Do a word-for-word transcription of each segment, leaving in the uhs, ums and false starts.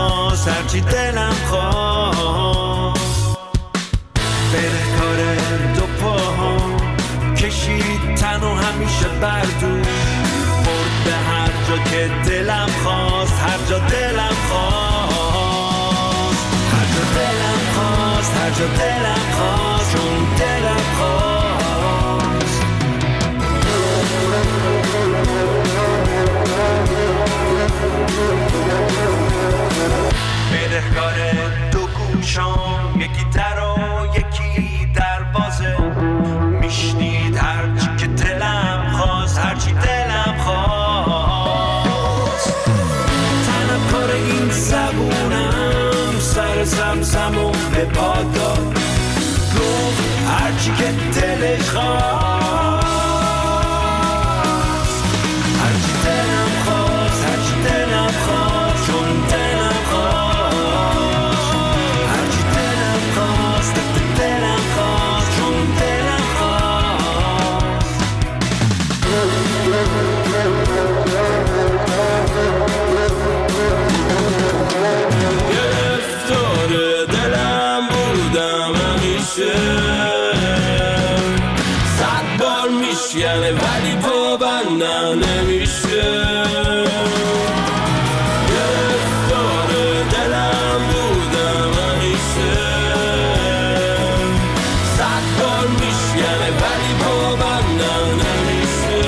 خواست هرچی دلم خواست. بدهکار دو پاهم کشید تن و همیشه بردوش، برد به هر جا که دلم خواست، هر جا دلم خواست، هر جا دلم خواست، هر جا دلم خواست، چون دلم خواست. بدهکار دو گوشام، یکی در و یکی دروازه، میشنید هرچی که دلم خواست، هرچی دلم خواست. طلبکار این زبونم سر زمزم و به پا داد، گفت هرچی که دلش خواست، هرچی دلم خواست، هرچی دلم خواست، چون دلم خواست، هرچی دلم خواست، دلم خواست، چون دلم خواست. گرفتار دلم بودم همیشه، صد بار میشکنه ولی پابندم نمیشه. گرفتار دلم بودم همیشه، صد بار میشکنه ولی پابندم نمیشه.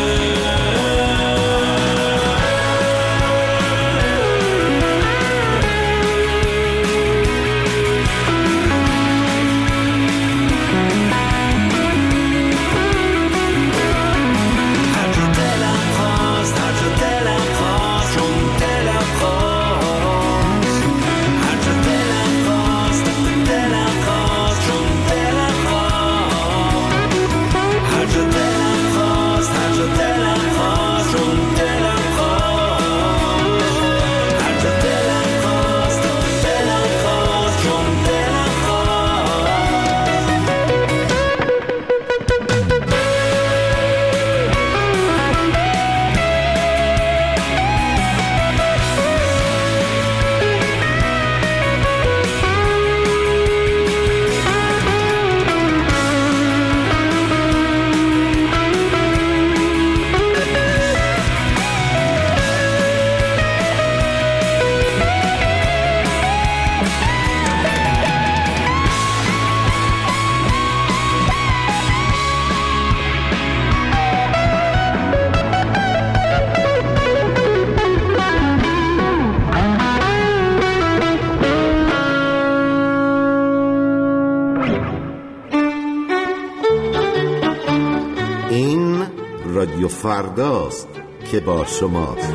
رادیو فرداست که با شماست.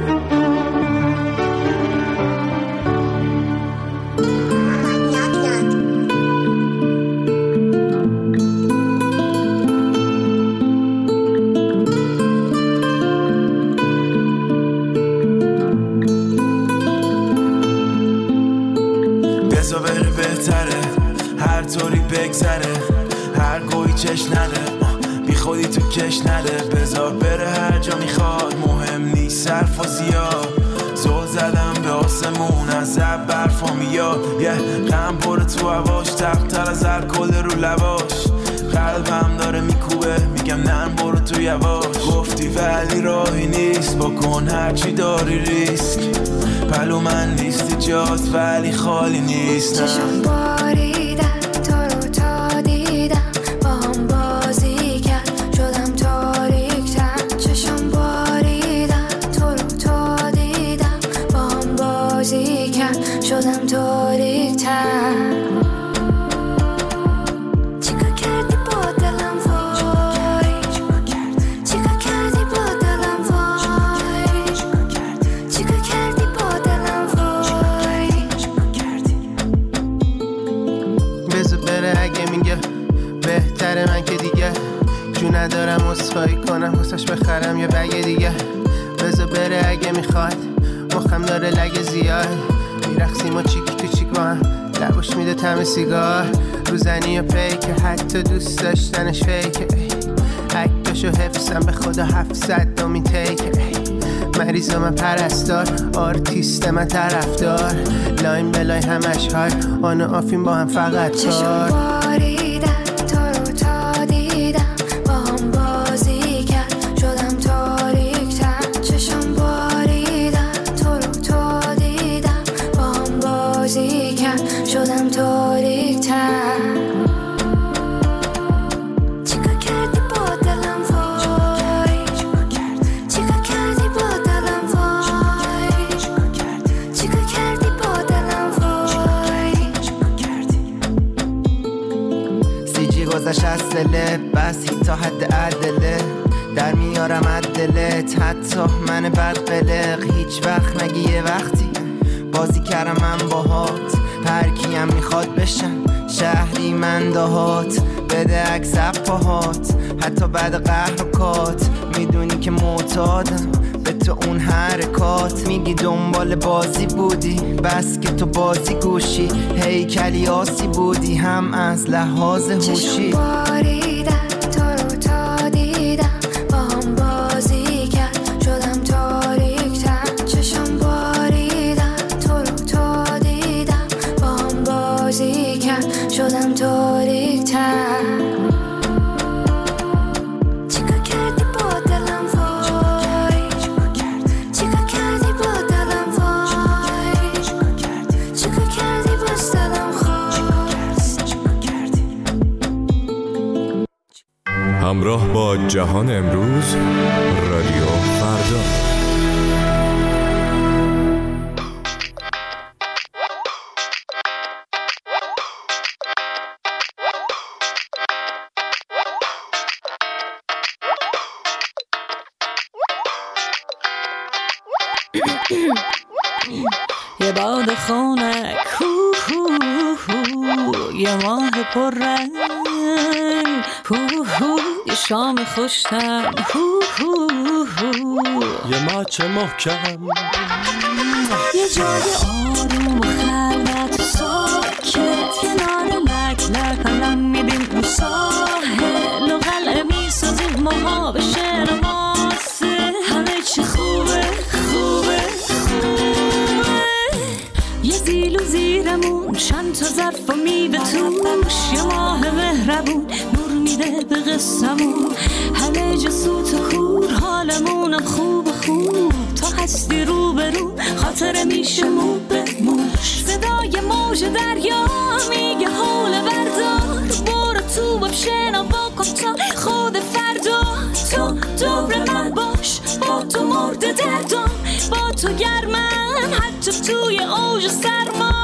بزا بره بهتره، هر طوری بگذره، هر گویی چش نده، بی خودی تو کش نده. بذار بره هر جا میخواد، مهم نیست صرف و زیاد. زل زدم به آسمون از زب برفا میاد، یه غم پره تو هواش، تقتر از الکل رو لباش. قلبم داره میکوبه، میگم نه برو تو یواش. گفتی ولی راهی نیست، بکن هرچی داری ریسک. پلو من نیستی جاست ولی خالی نیست. چشم باریدن تو رو تا دیدم، با هم بازی کرد شدم تاریک‌تر. چشم باریدن تو رو تا دیدم، با هم بازی کرد شدم تاریک‌تر. ندارم اسخایی کنم واسش بخرم یه بگه دیگه. بذار بره اگه میخواد، مخم داره لگه زیاد. میرقصیم و چیک تو چیک با هم، لباش میده طعم سیگار. روزنی و پیکه، حتی دوست داشتنش فیکه. عکسشو حفظم به خدا هفتصد دومین تیکه. مریض من پرستار، آرتیست من طرفدار، لاین بلای همش های آن و آفین با هم فقط کار. چشم باریدن تو رو تا دیدم، با هم بازی کرد شدم تاریک تر. چشم باریدن تو رو تا دیدم، با هم بازی کرد شدم تاریک تر. گذشت از سله بس تا حد عدله، در میارم عدلت حتی من بد قلق. هیچ وقت نگی یه وقتی بازی کردم من باهات، هر کیم میخواد بشم شهری من دهات. بده عکس پاهات حتی بعد قهر و کات، میدونی که معتادم به تو اون حرکات. میگی دنبال بازی بودی بس که تو بازی گوشی، هیکلی آسی بودی هم از لحاظ هوشی. چشم باریدن تو رو تا دیدم، با هم بازی کرد شدم تاریک تر. چشم باریدن تو رو تا دیدم، با هم بازی کرد شدم تاریک تر. همراه با جهان امروز، رادیو فردا. یه باد خنک، یه ماه پررنگ، یه شام خوشتم، یه ماچ محکم، یه جای آروم و خلوت و ساکت، کنار لک لک علم میدیم اون ساحل و قلعه میسازیم ماها به شعر ماسه. همه چی خوبه خوبه خوبه، یه زیل و زیرمون چند تا ظرف و میده توش، یه ماه مهربون نور میده به قصمون. همه جا سوت و کور حالمونم خوب خوب، تا هستی رو به رو خاطره میشه مو به موش. صدای موج دریا میگه حول بردار، برو تو باب شنا بکن تا خود فردا. تو دور من باش، با تو مرد دردم، با تو گرمم حتی توی اوج سرما.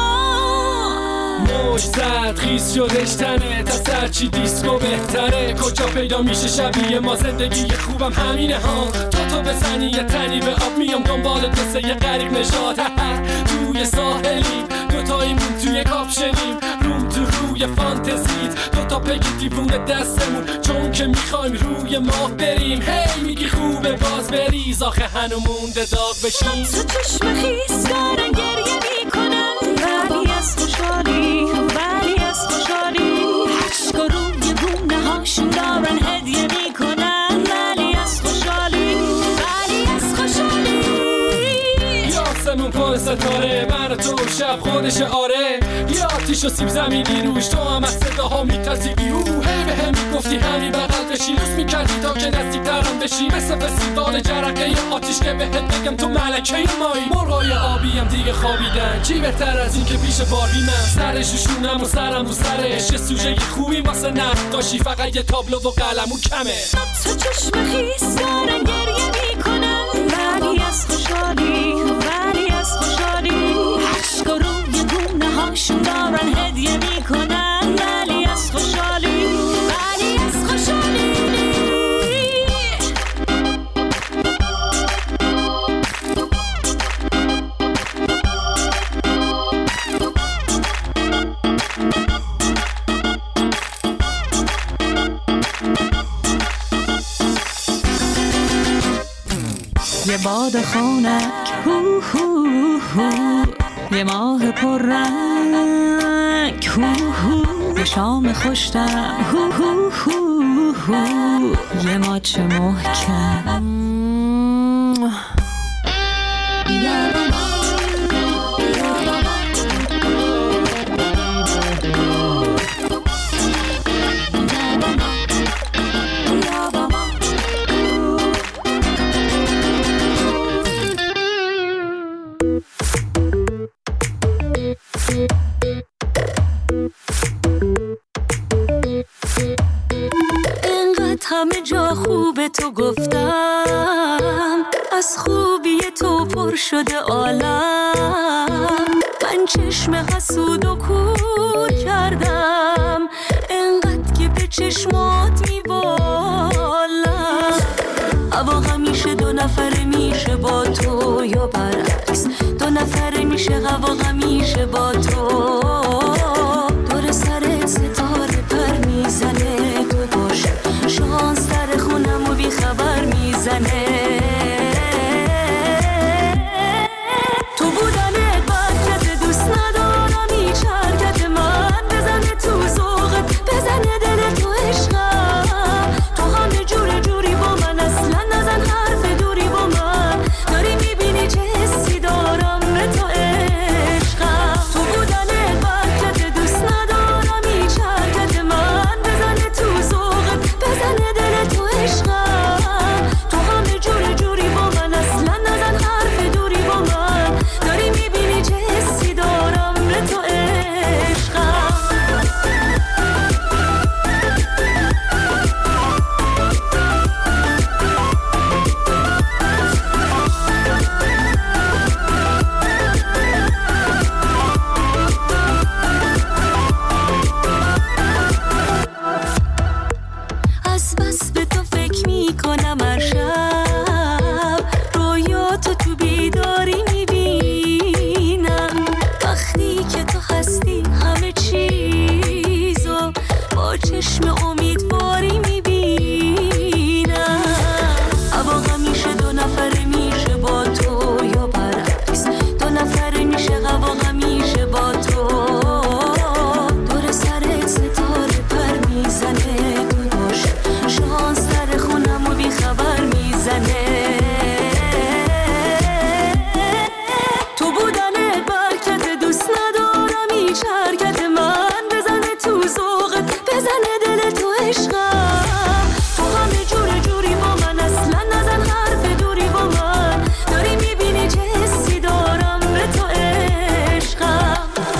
موج زد خیز شدش تنه، تا سرچی دیسکو بهتره. کجا پیدا میشه شبیه ما زندگی خوبم همینه ها. تو تو بزنی یه تنی به آب میام دنبال قصه یه غریب نشاد. توی ساحلیم دوتاییمون توی کاپشنیم، روم تو روی فانتزیت دوتا پگی دیوونه دستمون، چون که میخوایم روی ماه بریم. هی میگی خوبه باز بریز، آخه هنو مونده داغ بشیم. تو چشم خیس دارن گریه میکنن، ولی از خوشحالی ولی از خوشحالی عشق و روی گونه هاشون دارن هدیه میکنن، ولی از خوشحالی ولی از خوشحالی. یاسمون پر ستاره، من و تو شب خودش آره، یه آتیش و سیب زمینی روش، تو هم از صداها میترسیدی. او هی به هم میگفتی همین بغل بشی، روز میکردی تا که نزدیک ترم بشی. مثل فستیوال جرقه ی آتیش که بهت بگم تو ملکه مایی. مرغای آبی هم دیگه خوابیدن، چی بهتر از این که پیش باربی من سرش و شونم و سرم و سرش. یه سوژه خوبی واسه نقاشی، فقط یه تابلو و قلمو کمه. تو چشم خیس دارن گریه میکنن، ولی از خوشحالی ولی از خوشحالی عشق و روی گونه هاشون دارن هدیه میکنن، ولی از خوشحالی ولی از خوشحالی. یه باد خنک، هو هو هو، یه ماه پررنگ، هو هو، یه شام خوشتم، هو هو هو هو، یه ماچ محکم. همه جا خوب تو گفتم، از خوبی تو پر شده عالم. من چشم حسود و کور کردم، انقدر که به چشمات میبالم. هوا همیشه دو نفره میشه با تو یا برعکس، دو نفره میشه هوا همیشه با تو. دور سرت ستاره پر میزنه، تو باشه شانس در خونم و بی خبر میزنه. تو بودنت برکت دوست ندارم، هیچ حرکت من بزنه تو ذوقت، بزنه دل تو عشقم. تو همه جور جوری با من، اصلا نزن حرف دوری با من. داری میبینی چه حسی دارم به تو عشقم. تو بودنت برکت دوست ندارم، هیچ حرکت من بزنه تو ذوقت، بزنه دل تو عشقم. تو همه جور جوری با من، اصلا نزن حرف دوری با من. داری میبینی چه حسی دارم به تو عشقم. از بس به تو فکر میکنم هر شب، رویاتو تو بیداری میبینم. وقتی که تو هستی همه چیزو با چشم امیدواری میبینم. هوا همیشه دو نفره میشه با تو یا برعکس، دو نفره میشه هوا همیشه با تو. دور سرت ستاره پر میزنه، تو باشه شانس در خونم و بی خبر میزنه. تو بودنت برکت دوست ندارم، هیچ حرکت من بزنه تو ذوقت، بزنه دل تو عشقم. تو همه جور جوری با من، اصلا نزن حرف دوری با من. داری میبینی چه حسی دارم به تو عشقم.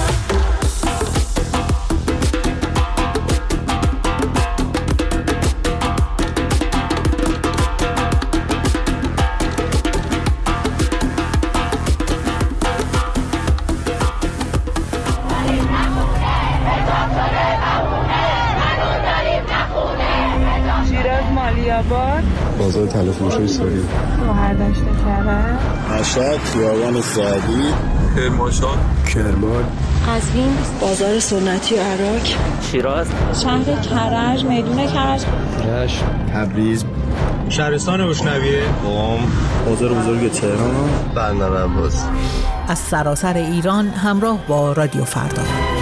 شیراز مالیاباد، بازار تلفروشی ساری، شوهر داشته کرده، مشهد خیابان سعدی، کرمانشاه، کرمان، قزوین، بازار سنتی عراق، شیراز، شهر کرج، میدون کرج، رشت، تبریز، شهرستان بشنویه، قم، بازار بزرگ تهران، بندر عباس. از سراسر ایران همراه با رادیو فردا.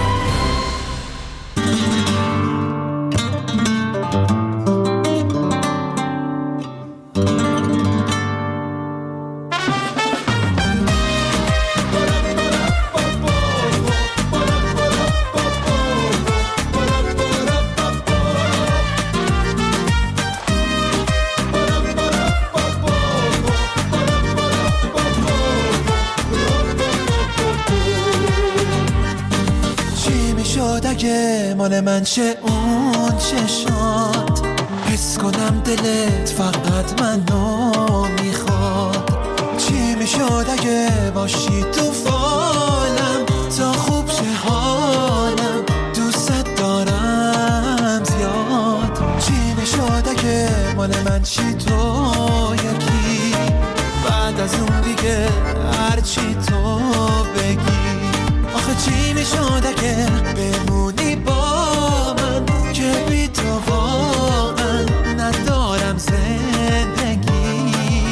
مال من چه اون چشات، حس کنم دلت فقط منو میخواد. چی میشد اگه باشی تو فالم، تا خوب شه حالم، دوست دارم زیاد. چی میشد اگه مال من چی تو یکی، بعد از اون دیگه هرچی تو بگی. آخه چی میشد اگه بمونی با من، که بی تو واقعا ندارم زندگی.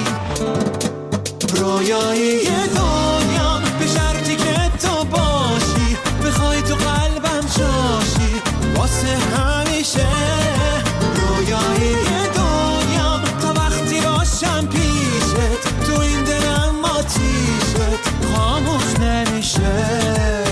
رویایی دنیام به شرطی که تو باشی، بخوای تو قلبم جاشی واسه همیشه. رویایی دنیام تا وقتی باشم پیشت، تو این دلم آتیشت خاموش نمیشه.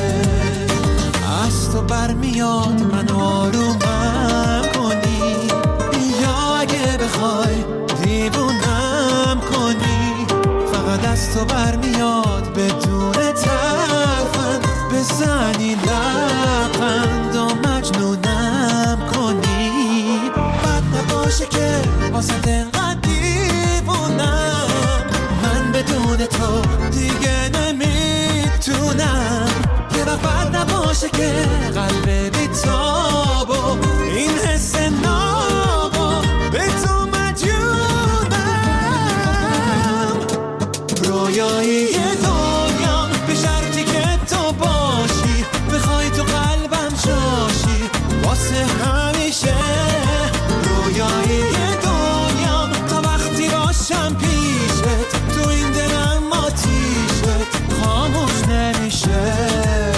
از تو برمیاد من آرومم کنی، یا اگه بخوای دیوونم کنی. فقط از تو برمیاد بدون ترفن، به بزنی لبخند و مجنونم کنی، بد نباشه که واسه انقدر دیوونم، من بدون تو دیگه نمیتونم، یه وقت بد نباشه که قلب بیتاب و این حس نابو به تو مجنونم. رویایی دنیا به شرطی که تو باشی، بخوای تو قلبم جاشی واسه همیشه. رویایی دنیا تا وقتی باشم پیشت، تو این دلم آتیشت خاموش نمیشه.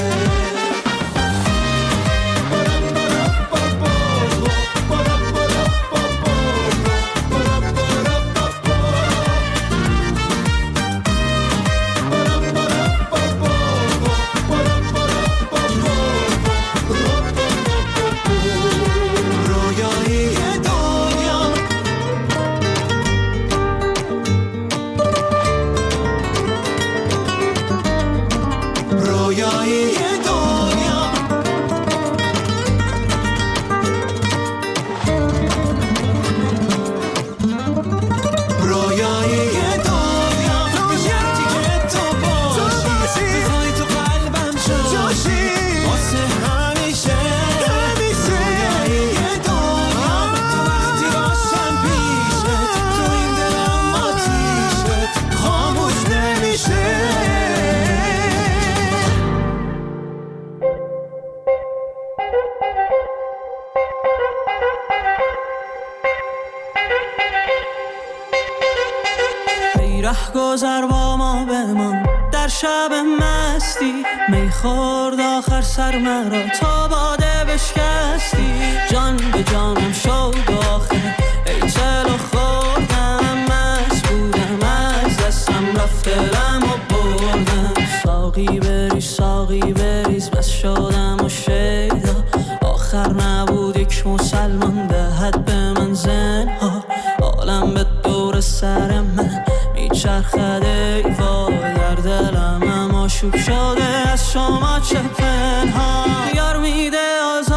گذر با ما بمان در شب مستی، می خورد آخر سر مرا تا باده بشکستی. جان به جانم شد آخه ای چلو خوردم، مست بودم از دستم رفت دلم و بردم. ساقی بریز ساقی بریز بس شدم و شیدا، آخر نبود یک مسلمان دهد به من زنها. عالم به دور سر من میچرخد ای وای، در دلم اما شوب شده از شما چه پنهان. یار میده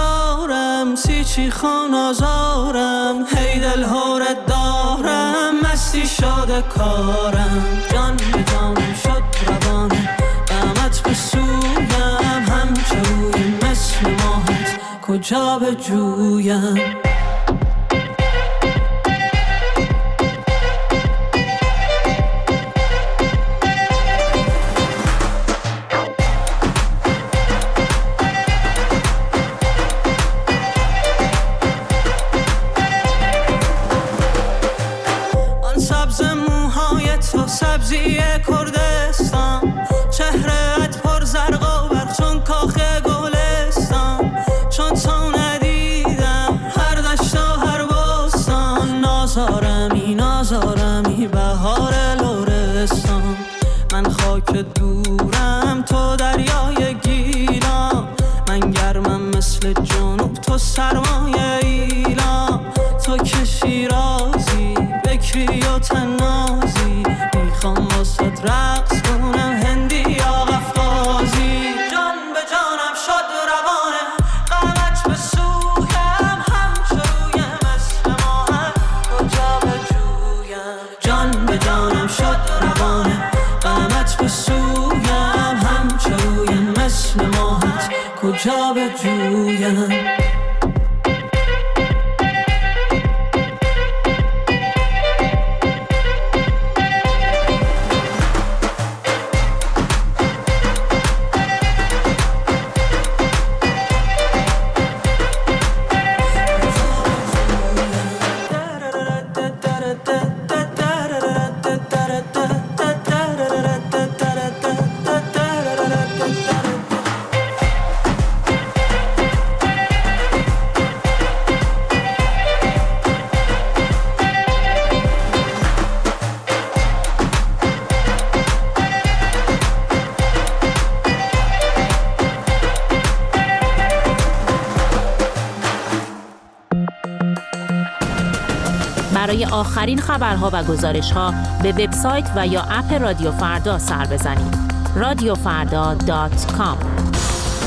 آزارم سیچی خان آزارم، هی دل هورت دارم مستی شده کارم. جان به جانم شد روانم غمت به سویم، همچوی مثل ماهت کجا به جویم. سبزی کردستان، چهرهت پر زرق و برق چون کاخ گلستان. چون تو ندیدم هر دشت و هر بستان، نازارمی نازارمی بهار لرستان. من خاک دورم تو دریای گیلان، من گرمم مثل جنوب تو سرمایه ایلان. تو که شیرازی بکری و تنازی، میخوام واسه رقص کنم هندی یا قفقازی. جان به جانم شد روانه غمت به سویم، همچوی مثل ماهت کجا به جویم. جان به جانم شد روانه غمت به سویم، همچوی مثل ماهت کجا به جویم. برای آخرین خبرها و گزارش‌ها به وبسایت و یا اپ رادیو فردا سر بزنید. رادیو فردا دات کام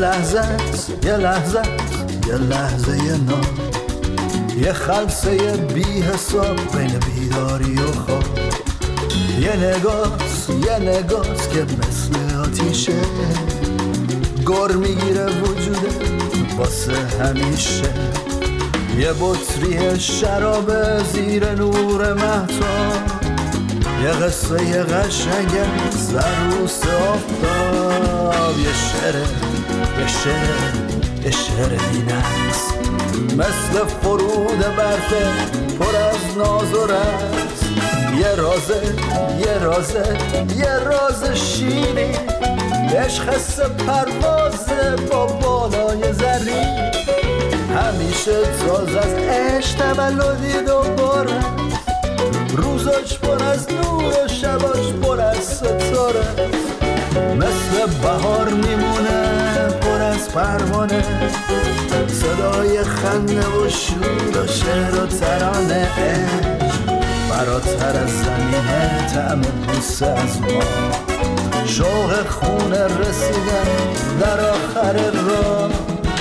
لحظه یه لحظه یه لحظه یه نام، یه خلصه بی حساب بین بیداری و خواب، یه نگاست یه نگاست که مثل آتیشه گر میگیره وجوده واسه همیشه، یه بطری شراب زیر نور مهتاب، یه قصه یه قشنگه سروس آفتاب، یه شعره یه شعره یه شعره بینست مثل فرود برفه پر از ناز و رز، یه رازه یه رازه یه راز شیری، عشق حس پروازه با بالای زرین، همیشه تازه از عشق تولدی دوباره، روزاش پر از نور و شباش پر از ستاره، مثل بهار میمونه پر از پروانه، صدای خنده و شور و شعر و ترانه، فراتر از زمینه طعم بوسه از ما، شوق خونه رسیدن در آخر راه.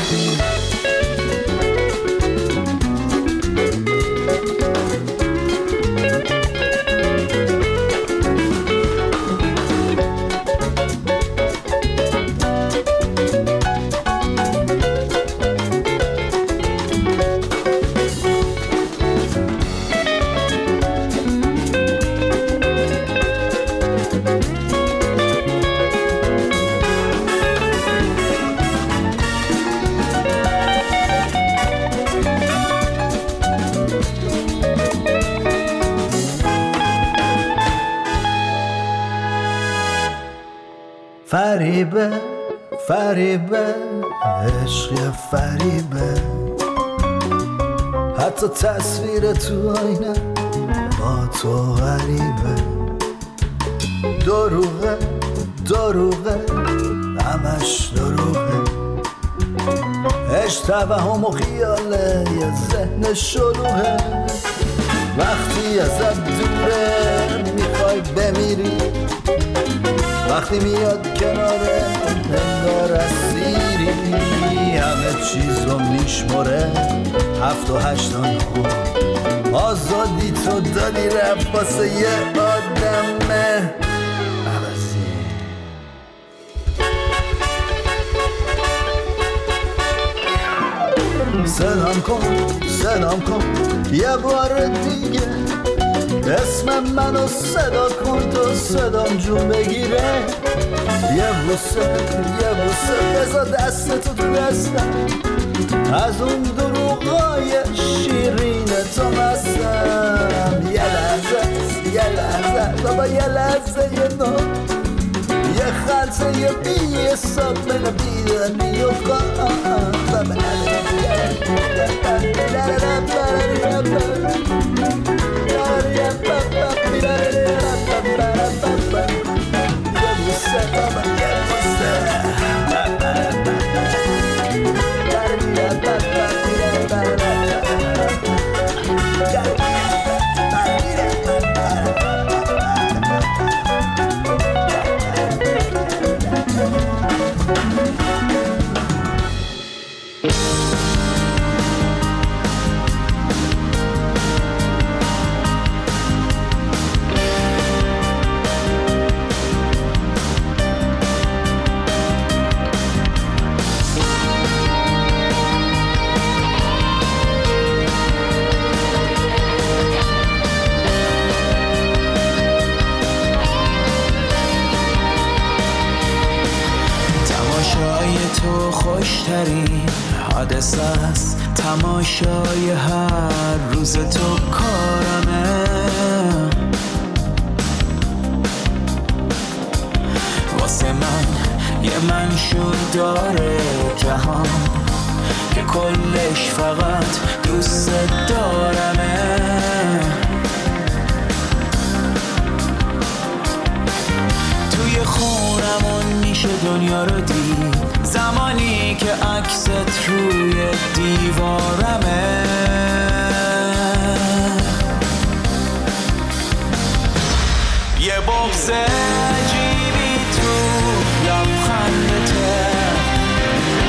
فریبه فریبه عشق فریبه، حتی تصویر تو آینه با تو غریبه، دروغه دروغه همش دروغه، عشق توهم و خیاله یه ذهن شلوغه، وقتی ازت دوره میخوای بمیری، وقتی میاد کناره انگار اسیری، همه چیزو میشمره هفت و هشت و نه، آزادی تو دادی رفت واسه یه آدم عوضی. سلام کن سلام کن یه بار دیگه، اسم منو صدا کن تو صدام جون بگیره، یه بوسه یه بوسه بذار دستتو تو دستم، از اون دروغای شیرین تو مستم، یه لحظه یه لحظه بابا یه لحظه یه نام، یه خلصه یه بی حساب بین بیداری و خواب، خوشترین حادثه است، تماشای هر روز تو کارمه، واسه من یه منشور داره جهان که کلش فقط دوست دارمه، توی خونمون میشه دنیا رو دید، زمانی که عکست روی دیوارمه، یه بغض عجیبی تو لبخندته،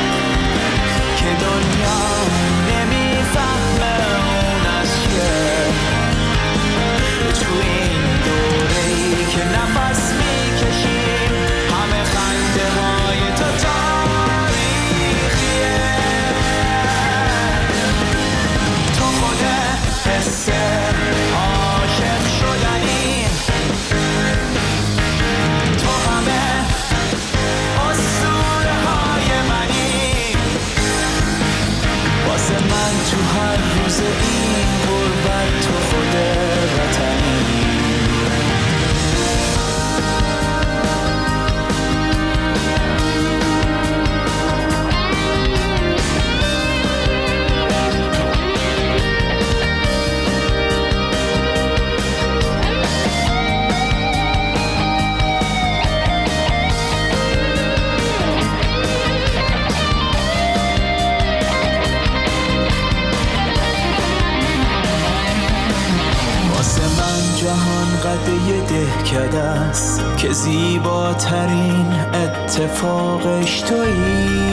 زده دهکده است که زیباترین اتفاقش تویی.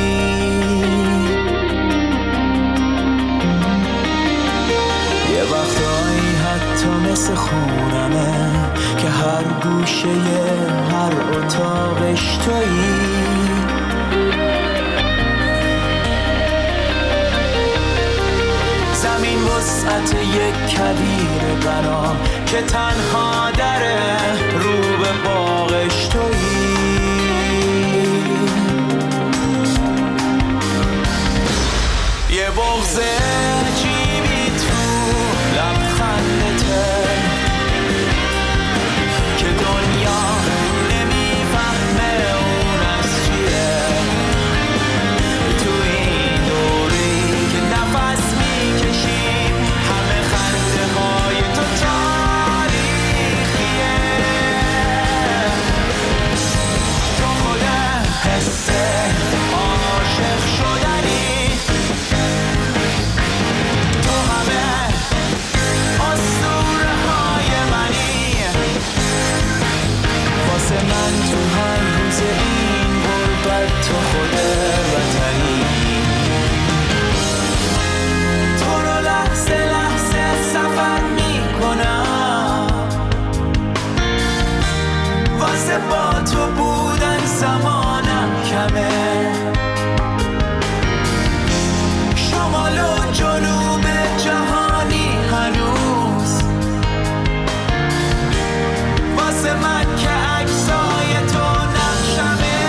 یه وقتایی حتی مثل خونمه که هر گوشه هر اتاقش تویی. زمین وسعت یک کویر بنا که تنها دره رو به باغش تویی. یه بغض عجیبی تو لبخندته که دنیا نمیفهمه اون از چیه. تو این دوری که نفس میکشیم همه خنده های تو تاریخیه. تو خود حس عاشق شدنی، تو همه اسطوره های منی. واسه من تو هر روز این غربت تو خود وطنی. تو رو لحظه لحظه سفر میکنم واسه با تو بودن زمانم کمه. شمال و جنوب جهانی هنوز واسه من که عکسای تو نقشمه.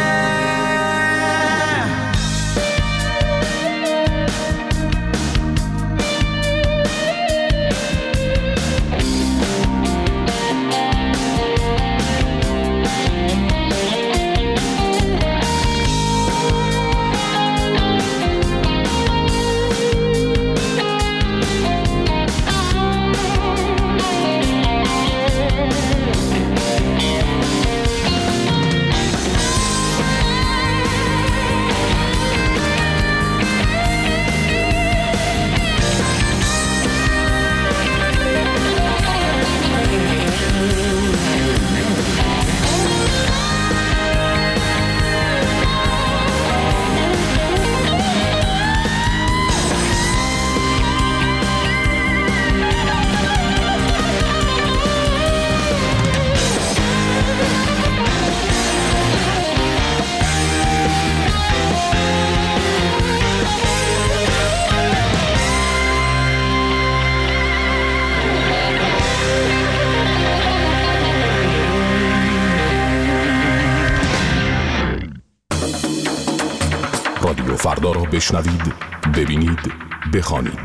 رادیو فردا را بشنوید، ببینید، بخوانید.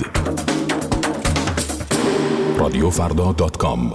رادیو فردا دات کام.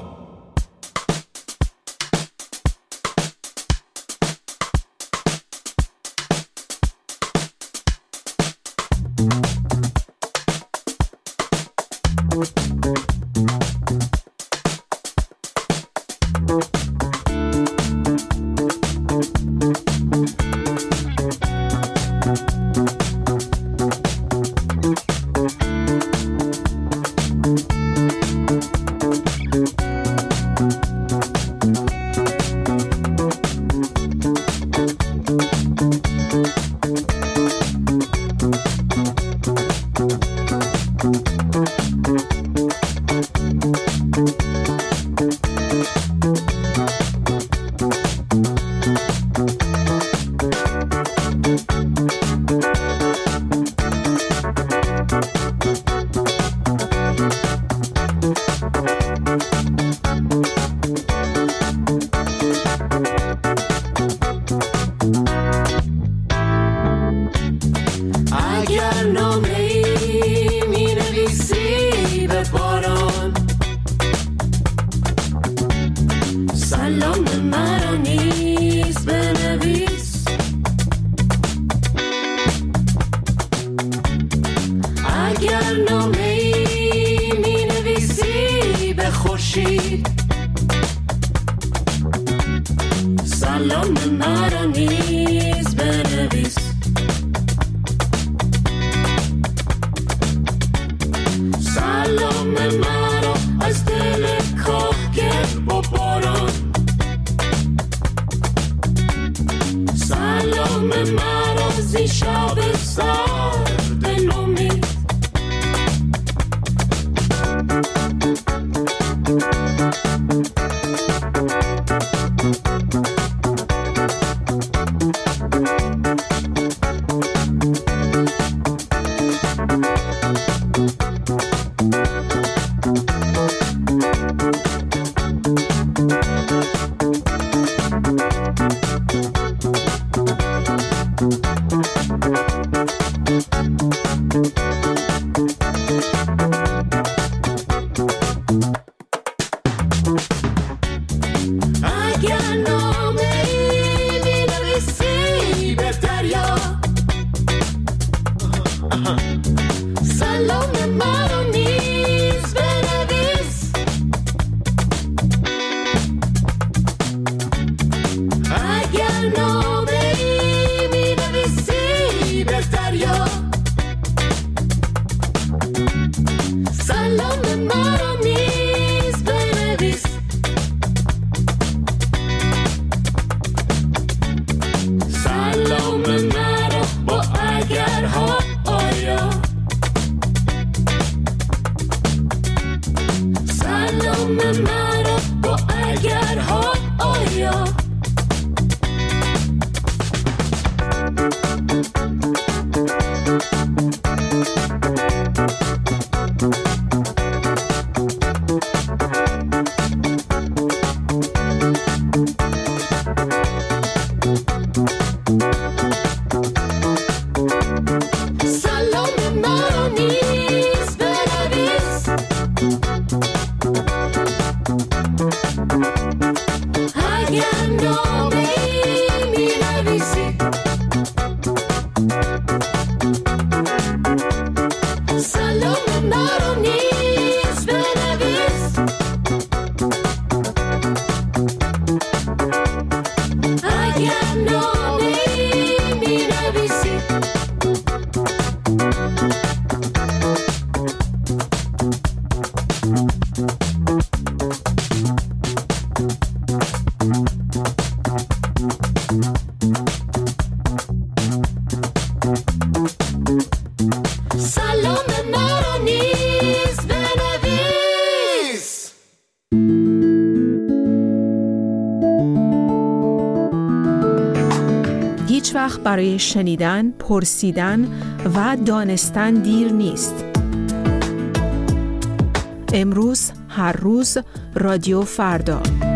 سلام مرا از دل کاه مرا نیز بنویس. سلام مرا با اگرها آیا، سلام مرا با اگرها آیا. سلام مرا نیز بنویس. اگر نامه‌ای می‌نویسی، سلام مرا نیز بنویس. اگر نامه‌ای می‌نویسی، سلام مرا نیز بنویس. هیچ وقت برای شنیدن، پرسیدن و دانستن دیر نیست. امروز، هر روز، رادیو فردا.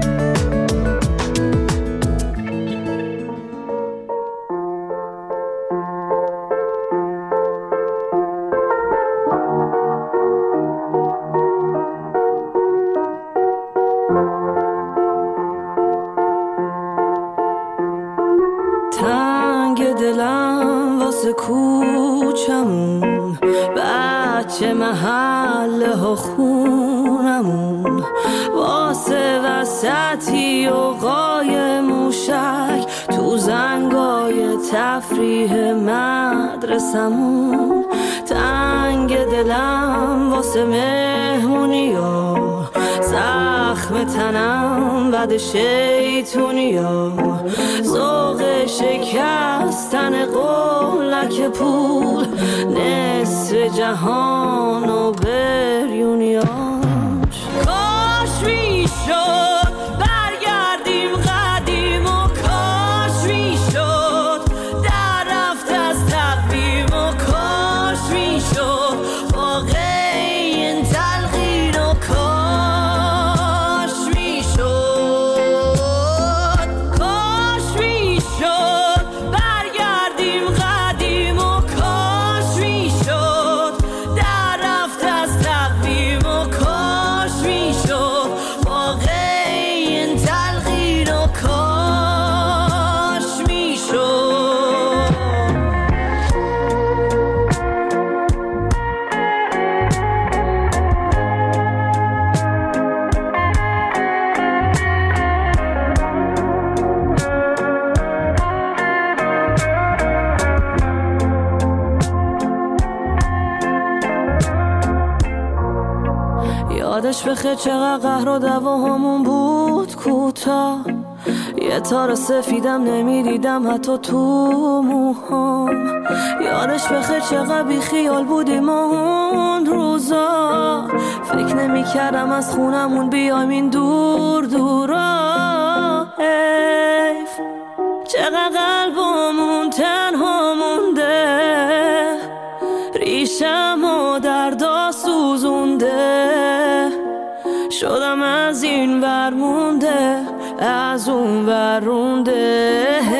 تنگ دلم واسه کوچمون، بچه محله ها خونمون، واسه وسطی و قای موشک تو زنگای تفریح مدرسمون. تنگ دلم واسه مهمونیا، زخم تنم بد شیطونیا، ذوق شکستن قولک پول، نصف جهان و بریونیاش. کاش میشد برگردیم قدیم و کاش میشد در رفت از تقویم و کاش میشد واقع این تلقین و کاش میشد، کاش میشد برگردیم قدیم و کاش میشد در رفت از تقویم و کاش میشد واقع این تلقین و کاش میشد. یادش بخیر چقدر قهر و دعواهامون بود کوتاه، یه تار سفیدم نمیدیدم حتی تو موهام. یادش بخیر چقدر بی خیال بودیم اون روزا، فکر نمی کردم از خونمون بیایم این دور دورا. حیف چقدر قلبمون تنها مونده، ریشم و دردا سوزونده، شدم از این ور مونده از اون ور رونده.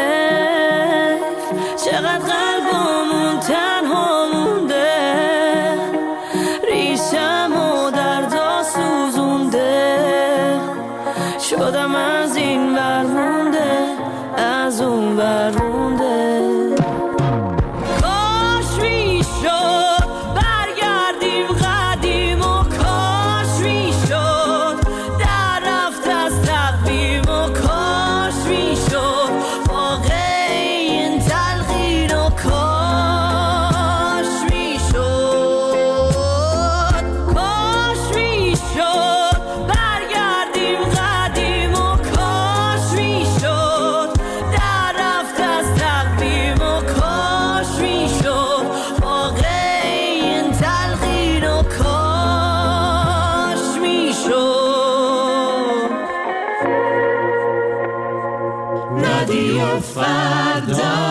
چقدر قلبمون تنها مونده، ریشم و دردا سوزونده، شدم از این ور مونده از اون ور رونده. کاش میشد برگردیم قدیم و کاش میشد در رفت از تقویم و کاش میشد واقع این تلقین و کاش میشد، کاش میشد فردا.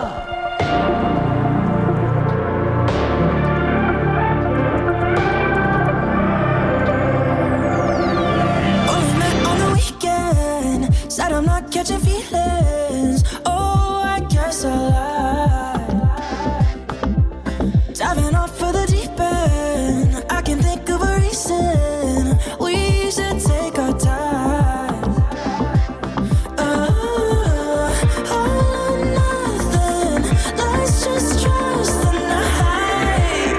Said I'm not catching feelings. Oh, I guess I lied. Diving off for the deep end. I can think of a reason we should take our time. Oh, all or nothing. Let's just trust the night.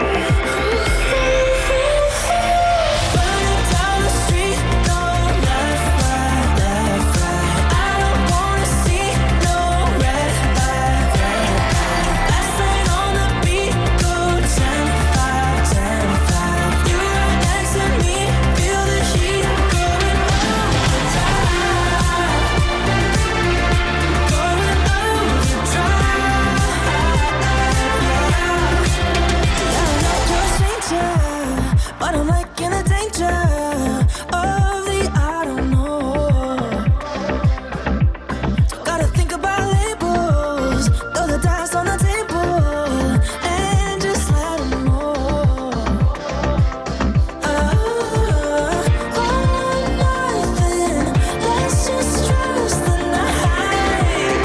Burning down the street, no left, right, left, right. I don't wanna see no red light, red light. Last night on the beat, go ten, five, ten, five. You right next to me, feel the heat going but I'm like in the danger of the I don't know. Don't gotta think about labels. Throw the dice on the table and just let them know. Oh, all or nothing. Let's just trust the night.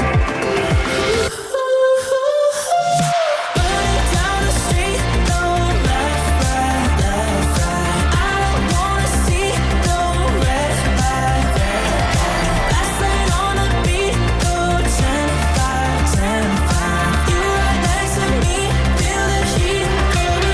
Burning down the street, no left, right, left, right. I don't wanna see no red light, red light. Last night on the beat, go ten, five, ten, five. You right next to me, feel the heat going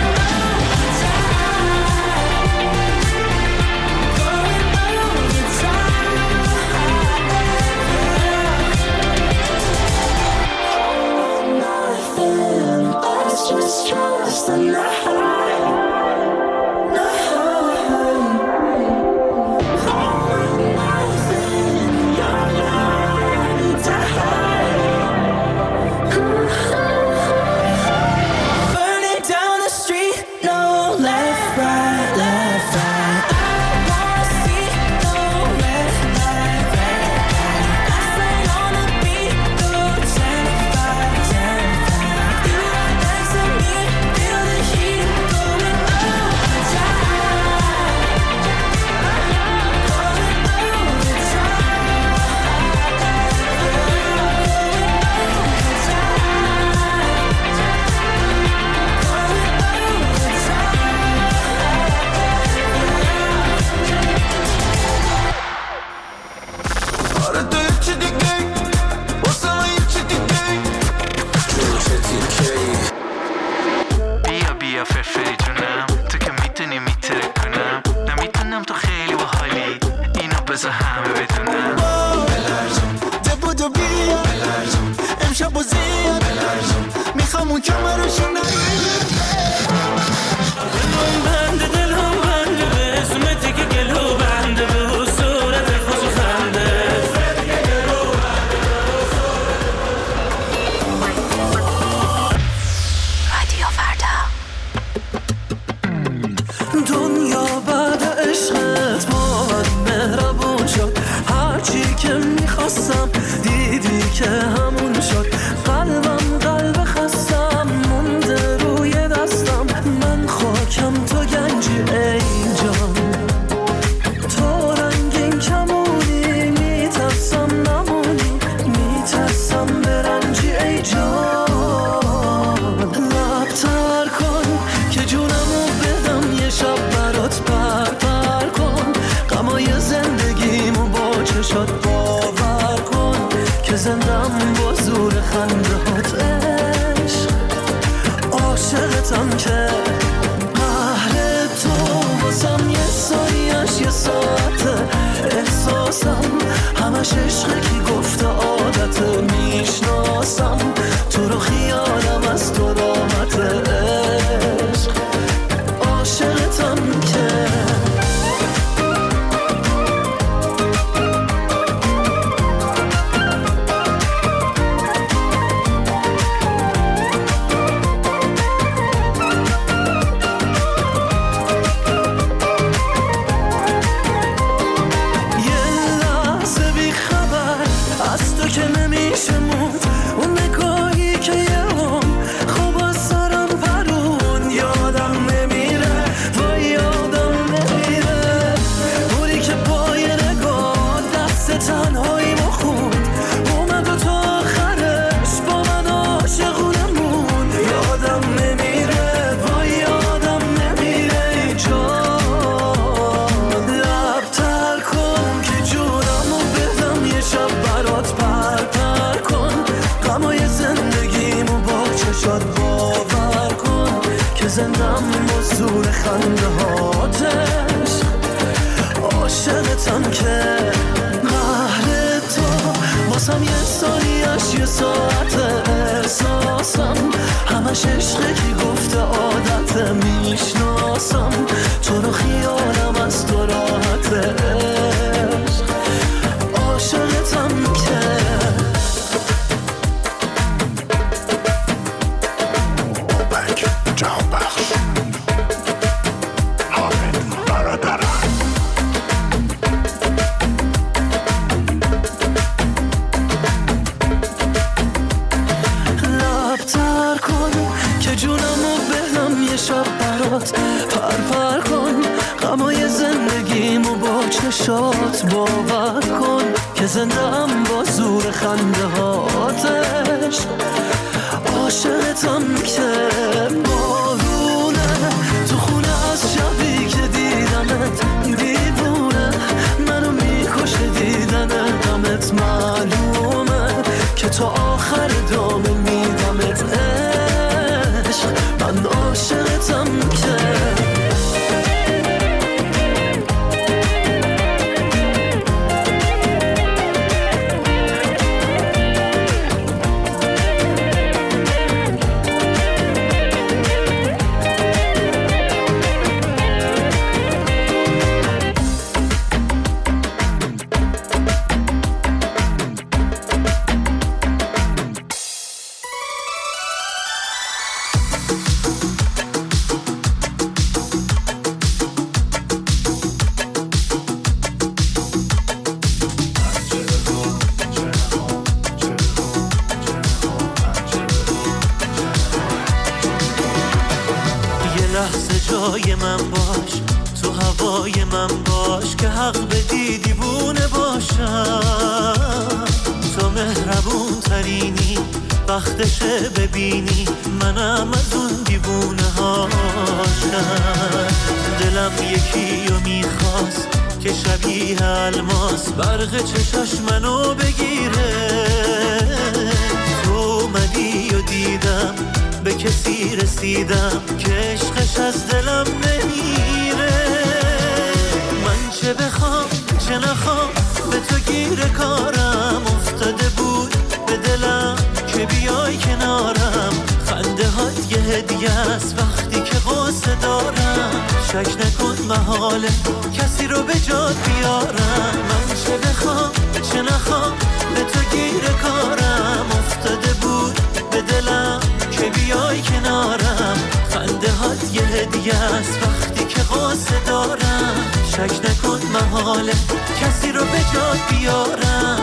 nothing. Let's just trust the night. Burning down the street, no left, right, left, right. I don't wanna see no red light, red light. Last night on the beat, go ten, five, ten, five. You right next to me, feel the heat going آره تو یه چی دیگه واسه من یه چی دیگه چون چه دیگه بیا بیا فرفری جونم تو که میتونی میتره کنم نمیتونم تو خیلی باحالی اینو بذار همه بدونم بلرزون دبودو بیا بلرزون امشب و زیاد بلرزون میخوام اون کمرشو نگیر دلم بنده دلم بنده به اسمتی که گلو بنده به صورت خوش خنده رادیو فردا. دنیا بعد عشقت با من مهربون شد. هرچی که میخواستم دیدی که همون شد. قلبم قلب خستم مونده روی دستم. من خاکم تو گنجی ای جان. تو رنگین کمونی میترسم نمونی. میترسم برنجی ای جان. لبتر کن که جونمو بدم یه شب برات پر پر کن. غمای زندگیمو با چشات باور کن که زندم با زور خنده هات عشق. عاشقتم که قهر تو واسم یه سایش یه ساعته. احساسم همش عشقه کی گفته عادته. میشناسم تو رو خیالم از تو راحت عشق. عاشقتم که زور خنده هاتش عاشقتم که قهر تو واسم یه ثانیه‌اش یه ساعت احساسم همش عشقه کی گفته عادت میشناسم تو رو خیالم از تو راحت عشق عاشقتم که بابک جهان بخش حامد برادرم لبتر کن که جونمو بهم یه شب برات پر پر کن غمای زندگیمو با چشات باور کن که زنده‌ام با زور خنده هاتش عاشقتم که بارونه تو خونه از شبی که دیدمت دیوونه منو میکشه دیدن غمت معلومه که تا آخر دام میدمت عشق من عاشقتم که جای من باش تو هوای من باش که حق بدی دیوونه باشم تو مهربون ترینی وقتشه ببینی منم از اون دیوونه هاشم دلم یکی رو میخواست که شبیه الماس برق چشاش منو بگیره تو اومدی و دیدم به کسی رسیدم که عشقش از دلم نمیره من چه بخوام چه نخوام به تو گیر کارم افتاده بود به دلم که بیای کنارم خنده هات یه هدیه است وقتی که غصه دارم شک نکن محاله کسی رو به جات بیارم من چه بخوام چه نخوام به تو گیر کارم افتاده بود به دلم که بیای کنارم خنده هات یه هدیه است وقتی که غصه دارم شک نکن محاله کسی رو به جات بیارم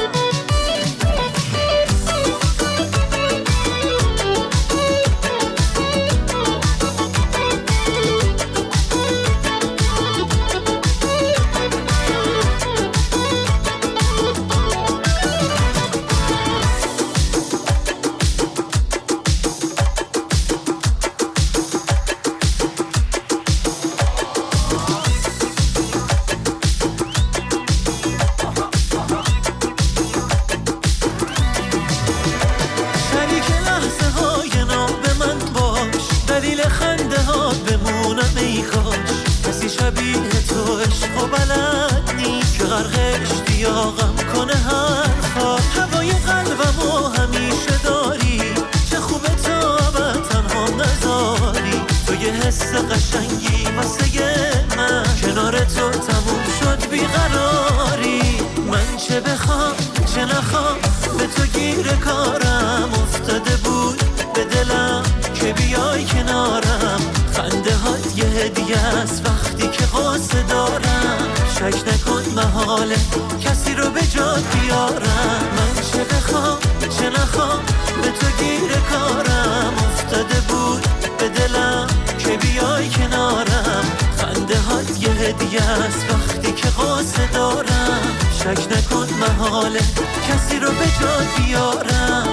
قشنگی واسه من کنار تو تموم شد بیقراری من چه بخوام چه نخوام به تو گیر کارم افتاده بود به دلم که بیای کنارم خنده هات یه هدیه است وقتی که غصه دارم شک نکن محاله کسی رو به جات بیارم من چه بخوام چه نخوام به تو گیر کارم افتاده بود به دلم که بیای کنارم خنده هات یه هدیه است وقتی که غصه دارم شک نکن محاله کسی رو به جات بیارم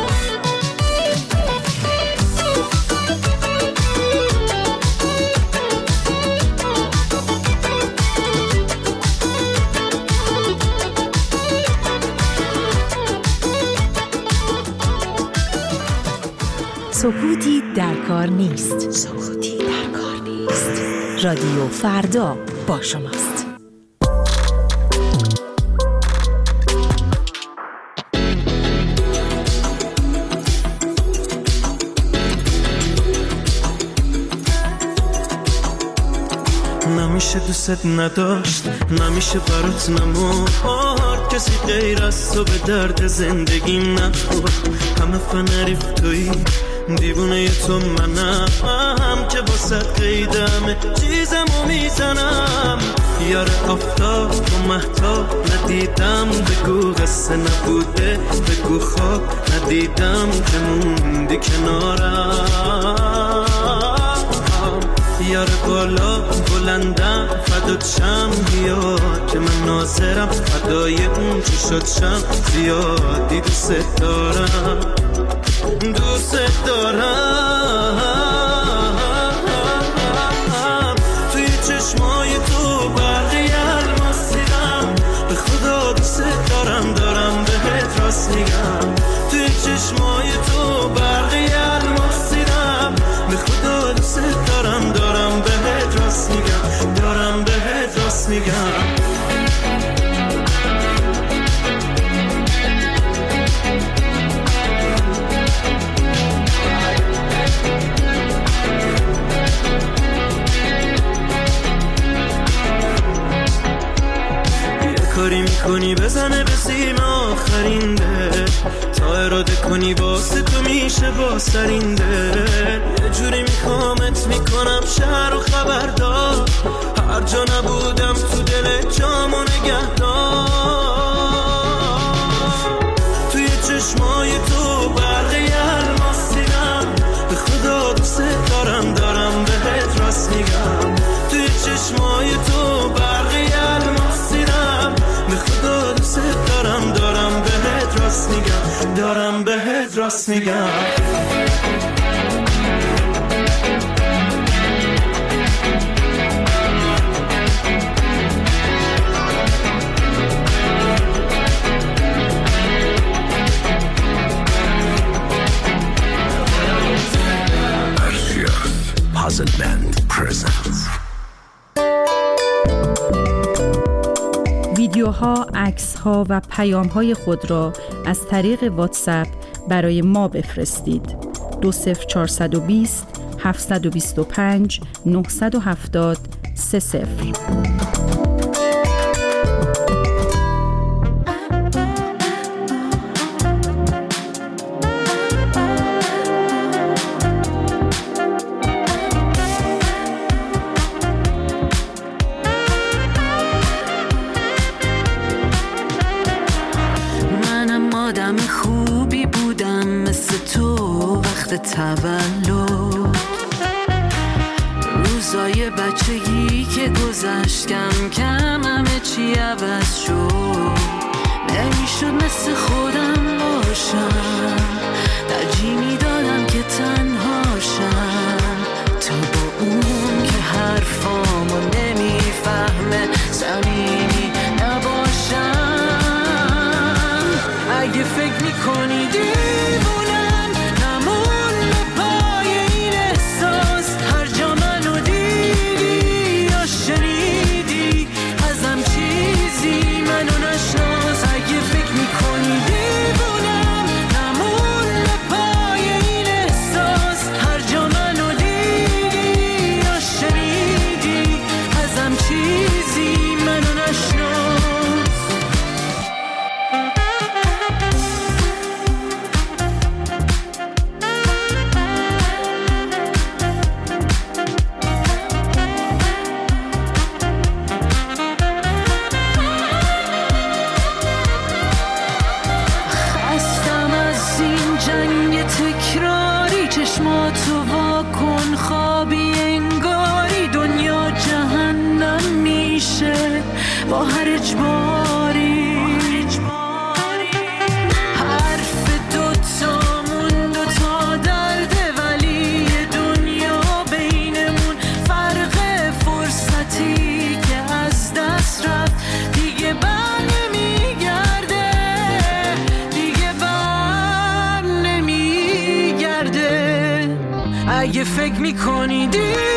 سکوتی در کار نیست. سکوتی در کار نیست. رادیو فردا با شماست. نمیشه دوست نداشت، نمیشه برات نمورد، کسی غیر از تو به درد زندگیم نخورد. همه فنریف تویی، دیوونه تو منم که باست قیدمه چیزمو میزنم. یار آفتاب و مهتاب ندیدم، بگو قصه نبوده، بگو خواب ندیدم که موندی کنارم. یار بالا بلندم فدات شم، بیا که من ناظرم فدای اون چی شد شم. زیادی دوست دارم، دوست دارم. توی چشمای تو برقی الماس دیدم، به خدا دوست دارم، دارم بهت راست میگم. توی چشمای تو برقی الماس دیدم، به خدا دوست دارم، دارم بهت راست میگم، دارم بهت راست میگم. کاری میکنی بزنه به سیم آخرین ده، تا اراده کنی واسه تو میشه با سرینده. یه جوری میخوامت میکنم شهر و خبردار، هر جا نبودم تو دل جامو نگهدار. توی چشمای تو برقی الماس دیدم، به خدا دوست دارم، دارم بهت راست میگم. توی چشمای تو برقی الماس دیدم، به خدا دوست دارم، دارم بهت راست میگم، دارم بهت راست میگم. Puzzle Band presents. ویدیوها، عکس‌ها و پیام‌های خود را از طریق واتساپ برای ما بفرستید. دو صفر چهارصد و بیست هفتصد و بیست و پنج نهصد و هفتاد سه صفر. آدم خوبی بودم مثل تو وقت تولد، روزای بچگی که گذشت کم کم همه چی عوض شد. نمیشد مثل خودم باشم، ترجیح میدادم که تنهاشم. تو با اون که حرفامو نمیفهمه صمیمی نباشم. اگه فکر میکنی دیوونم نمون به پای این احساس، هر جا منو دیدی یا شنیدی ازم چیزی منو نشناس. اگه فکر میکنی دیوونم نمون به پای این احساس، هر جا منو دیدی یا شنیدی ازم چیزی منو نشناس. چشماتو واکن خوابی انگاری دنیا جهنم میشه با هر اجباری. حرف دوتامون دوتا درده ولی دنیا بینمون فرق فرصتی که از دست رفت دیگه بر نمیگرده، دیگه بر نمیگرده. اگه فکر میکنی دی